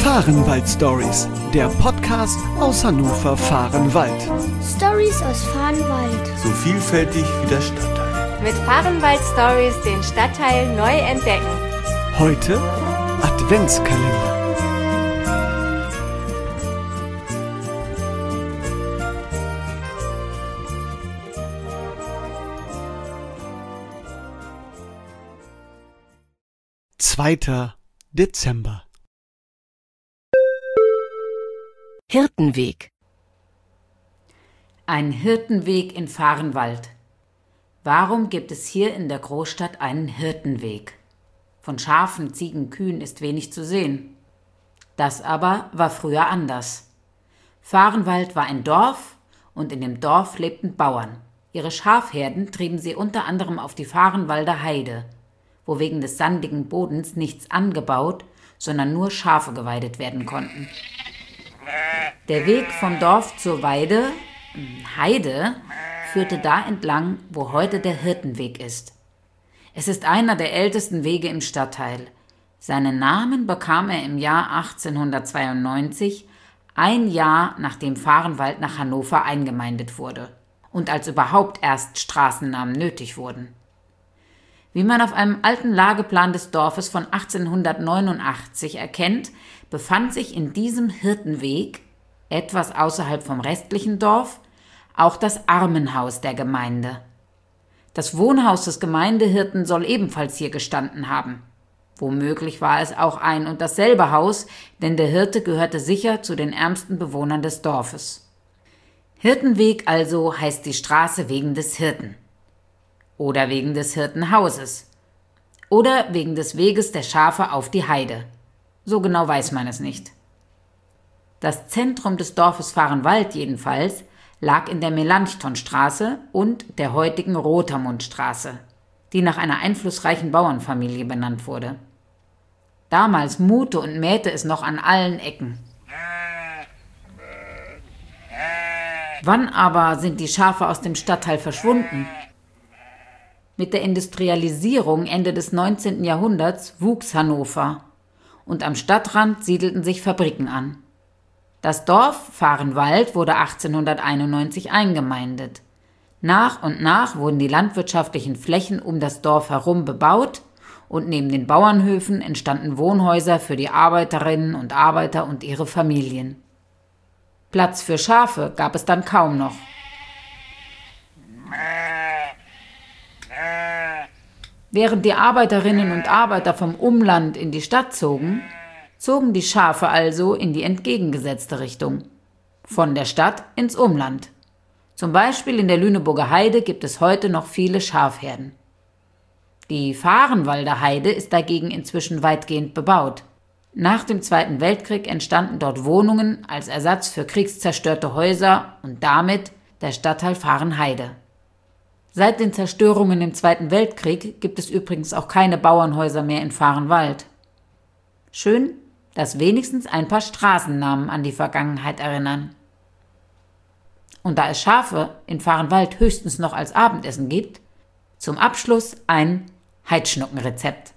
Fahrenwald-Stories, der Podcast aus Hannover-Fahrenwald. Stories aus Fahrenwald. So vielfältig wie der Stadtteil. Mit Fahrenwald-Stories den Stadtteil neu entdecken. Heute Adventskalender. Zweiter Dezember. Hirtenweg. Ein Hirtenweg in Fahrenwald. Warum gibt es hier in der Großstadt einen Hirtenweg? Von Schafen, Ziegen, Kühen ist wenig zu sehen. Das aber war früher anders. Fahrenwald war ein Dorf und in dem Dorf lebten Bauern. Ihre Schafherden trieben sie unter anderem auf die Fahrenwalder Heide, wo wegen des sandigen Bodens nichts angebaut, sondern nur Schafe geweidet werden konnten. Der Weg vom Dorf zur Heide, führte da entlang, wo heute der Hirtenweg ist. Es ist einer der ältesten Wege im Stadtteil. Seinen Namen bekam er im Jahr 1892, ein Jahr nachdem Fahrenwald nach Hannover eingemeindet wurde und als überhaupt erst Straßennamen nötig wurden. Wie man auf einem alten Lageplan des Dorfes von 1889 erkennt, befand sich in diesem Hirtenweg, etwas außerhalb vom restlichen Dorf, auch das Armenhaus der Gemeinde. Das Wohnhaus des Gemeindehirten soll ebenfalls hier gestanden haben. Womöglich war es auch ein und dasselbe Haus, denn der Hirte gehörte sicher zu den ärmsten Bewohnern des Dorfes. Hirtenweg also heißt die Straße wegen des Hirten. Oder wegen des Hirtenhauses. Oder wegen des Weges der Schafe auf die Heide. So genau weiß man es nicht. Das Zentrum des Dorfes Fahrenwald jedenfalls lag in der Melanchthonstraße und der heutigen Rotermundstraße, die nach einer einflussreichen Bauernfamilie benannt wurde. Damals muhte und mähte es noch an allen Ecken. Wann aber sind die Schafe aus dem Stadtteil verschwunden? Mit der Industrialisierung Ende des 19. Jahrhunderts wuchs Hannover und am Stadtrand siedelten sich Fabriken an. Das Dorf Fahrenwald wurde 1891 eingemeindet. Nach und nach wurden die landwirtschaftlichen Flächen um das Dorf herum bebaut und neben den Bauernhöfen entstanden Wohnhäuser für die Arbeiterinnen und Arbeiter und ihre Familien. Platz für Schafe gab es dann kaum noch. Während die Arbeiterinnen und Arbeiter vom Umland in die Stadt zogen die Schafe also in die entgegengesetzte Richtung. Von der Stadt ins Umland. Zum Beispiel in der Lüneburger Heide gibt es heute noch viele Schafherden. Die Fahrenwalder Heide ist dagegen inzwischen weitgehend bebaut. Nach dem Zweiten Weltkrieg entstanden dort Wohnungen als Ersatz für kriegszerstörte Häuser und damit der Stadtteil Fahrenheide. Seit den Zerstörungen im Zweiten Weltkrieg gibt es übrigens auch keine Bauernhäuser mehr in Fahrenwald. Schön, dass wenigstens ein paar Straßennamen an die Vergangenheit erinnern. Und da es Schafe in Fahrenwald höchstens noch als Abendessen gibt, zum Abschluss ein Heidschnuckenrezept.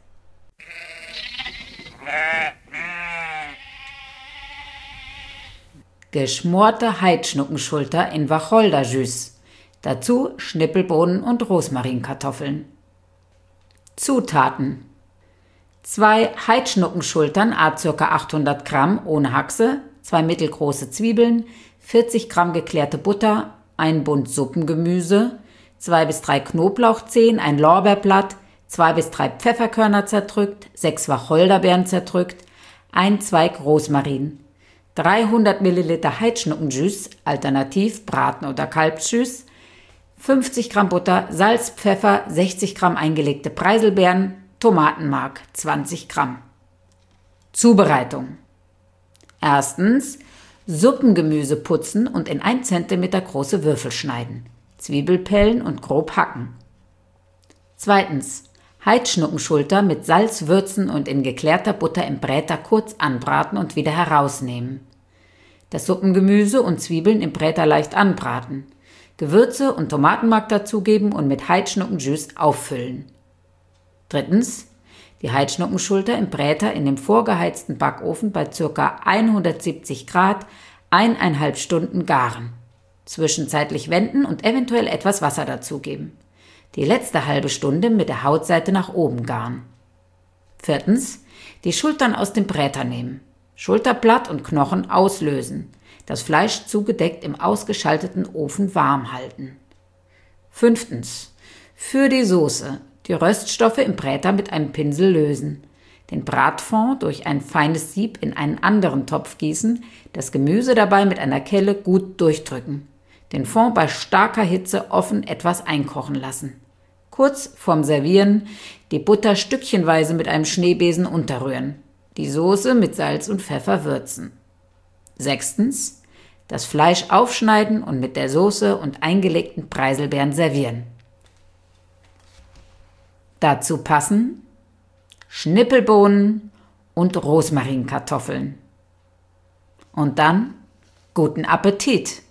Geschmorte Heidschnuckenschulter in Wacholderjus. Dazu Schnippelbohnen und Rosmarinkartoffeln. Zutaten: 2 Heidschnuckenschultern à ca. 800 Gramm ohne Haxe, 2 mittelgroße Zwiebeln, 40 Gramm geklärte Butter, ein Bund Suppengemüse, 2 bis 3 Knoblauchzehen, ein Lorbeerblatt, 2 bis 3 Pfefferkörner zerdrückt, 6 Wacholderbeeren zerdrückt, ein Zweig Rosmarin, 300 Milliliter Heidschnuckenjus, alternativ Braten- oder Kalbsjus, 50 Gramm Butter, Salz, Pfeffer, 60 Gramm eingelegte Preiselbeeren, Tomatenmark 20 Gramm. Zubereitung: Erstens, Suppengemüse putzen und in 1 cm große Würfel schneiden, Zwiebel pellen und grob hacken. Zweitens, Heidschnuckenschulter mit Salz würzen und in geklärter Butter im Bräter kurz anbraten und wieder herausnehmen. Das Suppengemüse und Zwiebeln im Bräter leicht anbraten. Gewürze und Tomatenmark dazugeben und mit Heidschnuckenjus auffüllen. Drittens, Die Heidschnuckenschulter im Bräter in dem vorgeheizten Backofen bei ca. 170 Grad 1,5 Stunden garen. Zwischenzeitlich wenden und eventuell etwas Wasser dazugeben. Die letzte halbe Stunde mit der Hautseite nach oben garen. 4. Die Schultern aus dem Bräter nehmen. Schulterblatt und Knochen auslösen. Das Fleisch zugedeckt im ausgeschalteten Ofen warm halten. 5. Für die Soße die Röststoffe im Bräter mit einem Pinsel lösen. Den Bratfond durch ein feines Sieb in einen anderen Topf gießen, das Gemüse dabei mit einer Kelle gut durchdrücken. Den Fond bei starker Hitze offen etwas einkochen lassen. Kurz vorm Servieren die Butter stückchenweise mit einem Schneebesen unterrühren. Die Soße mit Salz und Pfeffer würzen. 6. Das Fleisch aufschneiden und mit der Soße und eingelegten Preiselbeeren servieren. Dazu passen Schnippelbohnen und Rosmarinkartoffeln. Und dann guten Appetit!